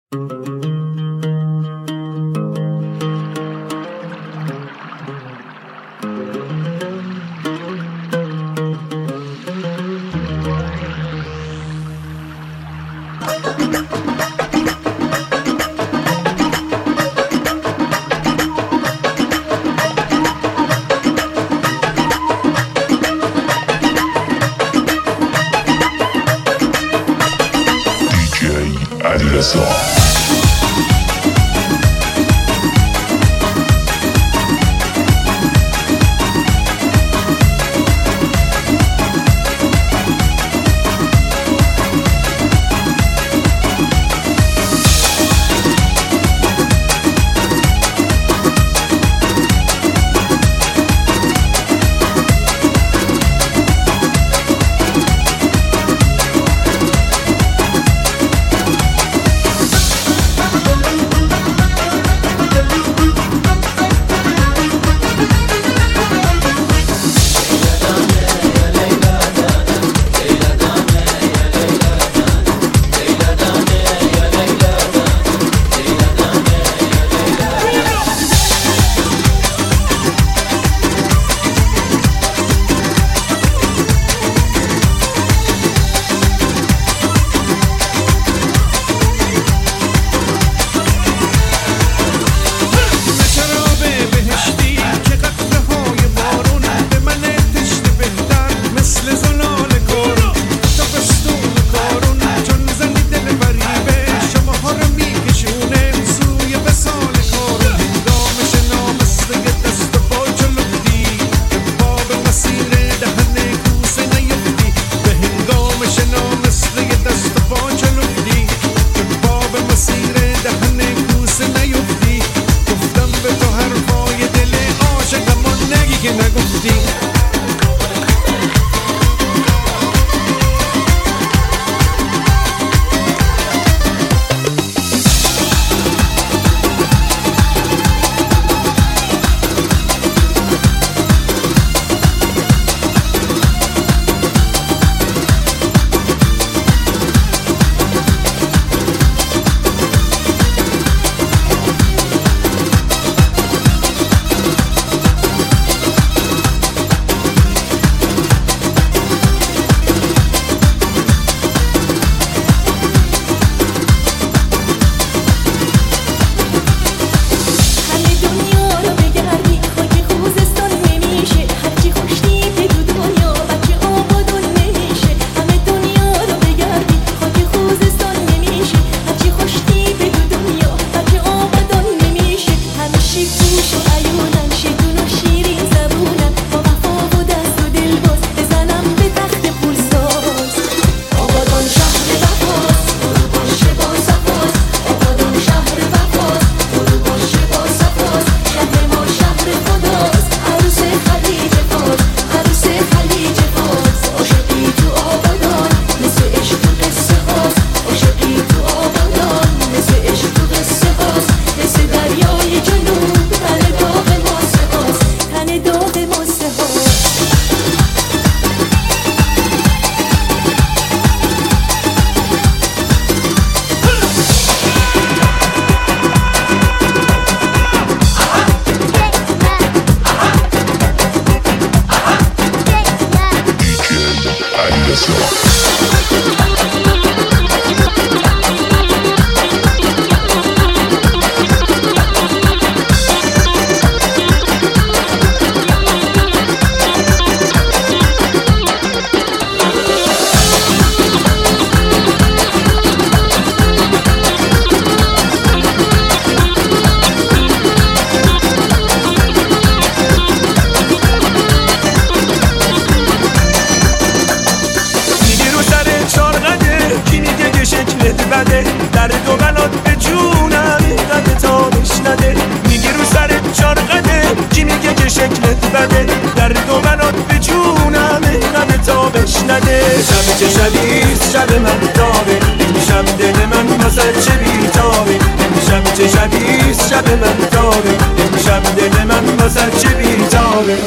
چه شبیست شب من تابه امشب دل من واسه چه بیتابه امشب چه شبیست شب من تابه امشب دل من واسه چه بیتابه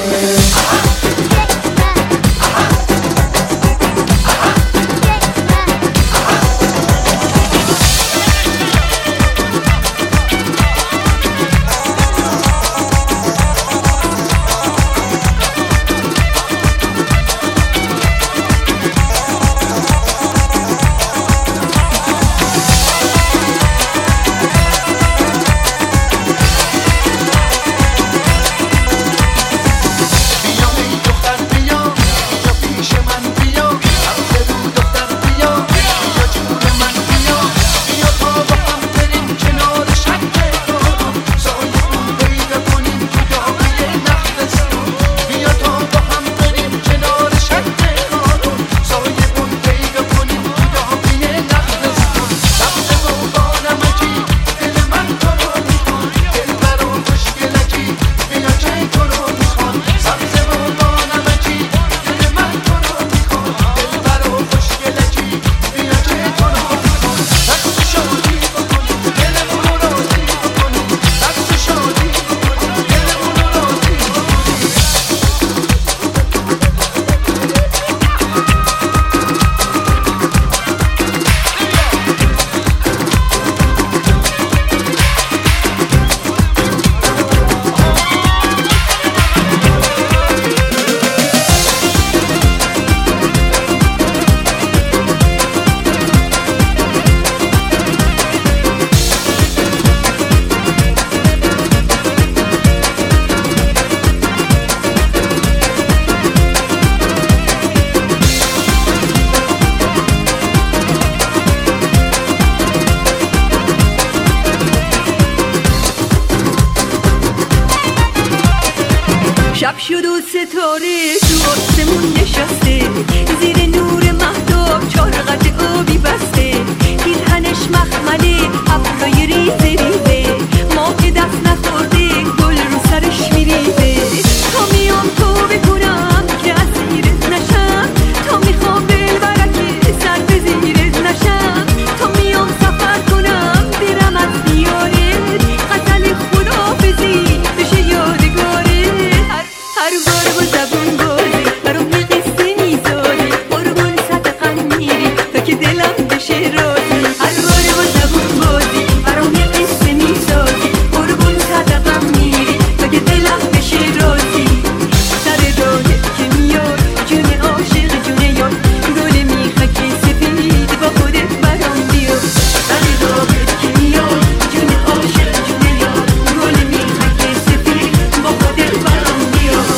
شد و ستاره تو آسمون نشسته، زیر نور مهتاب چارقد آبی بسته، پیرهنش مخمله ابرای ریزه ریزه، ما که دست نخورده گل رو سرش میریزه. تا میام تو بکنم که اسیرت نشم، تا میخوام دلبرک سر به زیرت نشم، تا میام سفر کنم برم از دیارت، غزل خداحافظی بشه یادگاره. هر بار با زبون بازی برام یه قصه میذاری، قربون صدقم میری تا که دلم بشه راضی. هر بار با زبون بازی برام یه قصه میذاری، قربون صدقم میری تا که دلم بشه راضی. سر راهت که میاد جون عاشق جون یاد، گل میخک سفید با خودت برام بیاد. سر راهت که میاد جون عاشق جون یاد، گل میخک سفید با خودت برام بیاد.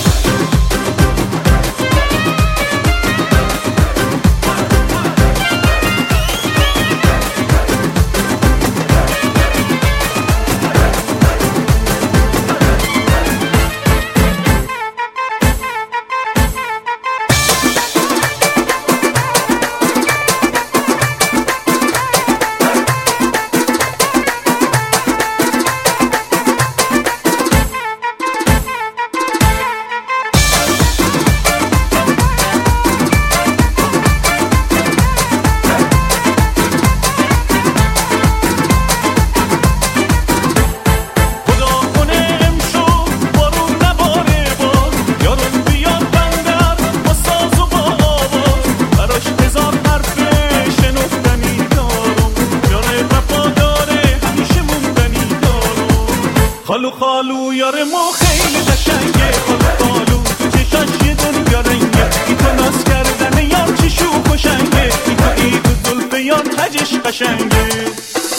خالو خالو یار ما خیلی قشنگه، خالو خالو تو چشاش یه دنیا رنگه، این تو ناز کردن یار چه شوخ و شنگه، این تو زلف یار تجش قشنگه.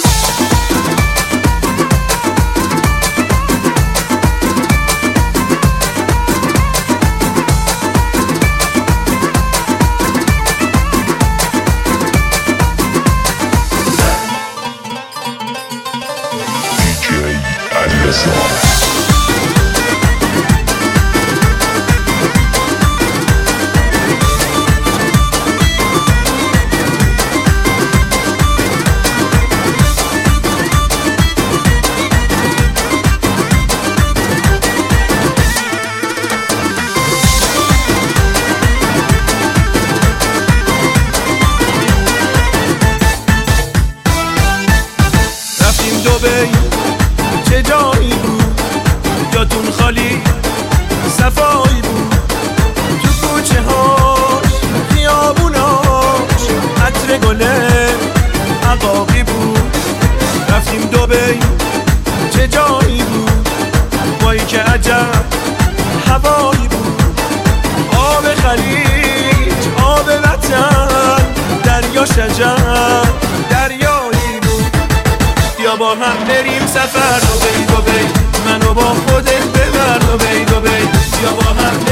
دبی چه جایی بود، جاتون خالی صفایی بود، تو کوچه هاش خیابوناش عطر گله عقاقی بود. رفتیم دبی چه جایی بود، وای که عجب هوایی بود، آب خلیج آب وطن دریا شجر دریایی بود. یا با هم بریم سفر دبی دبی، منو با خودت ببر دبی دبی، یا با هم